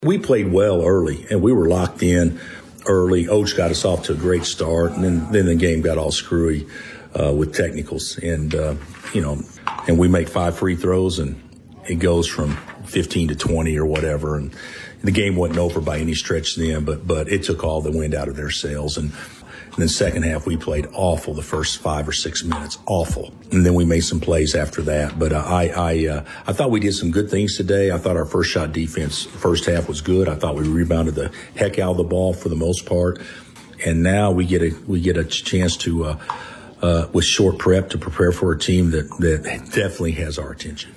We played well early, and we were locked in early. Oach got us off to a great start, and then the game got all screwy with technicals. And, and we make 5 free throws, and it goes from 15 to 20 or whatever. And the game wasn't over by any stretch then, but it took all the wind out of their sails. And then second half, we played awful the first 5 or 6 minutes, awful. And then we made some plays after that. But I thought we did some good things today. I thought our first shot defense first half was good. I thought we rebounded the heck out of the ball for the most part. And now we get a chance to with short prep to prepare for a team that definitely has our attention.